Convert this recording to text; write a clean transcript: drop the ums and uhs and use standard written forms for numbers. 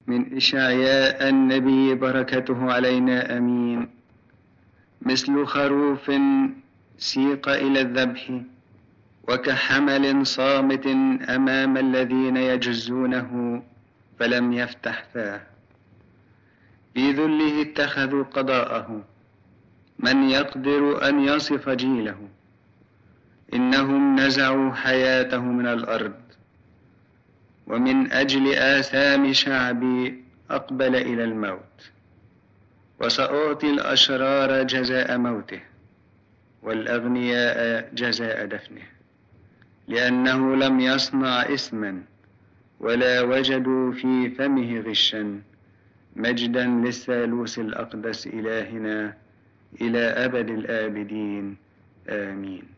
من إشعياء النبي بركته علينا أمين. مثل خروف سيق إلى الذبح، وكحمل صامت أمام الذين يجزونه فلم يفتح فاه. في ذله اتخذوا قضاءه، من يقدر أن يصف جيله؟ إنهم نزعوا حياته من الأرض، ومن أجل آثام شعبي أقبل إلى الموت. وسأعطي الأشرار جزاء موته، والأغنياء جزاء دفنه، لأنه لم يصنع إثما ولا وجدوا في فمه غشا. مجدا للثالوث الأقدس إلهنا إلى أبد الآبدين، آمين.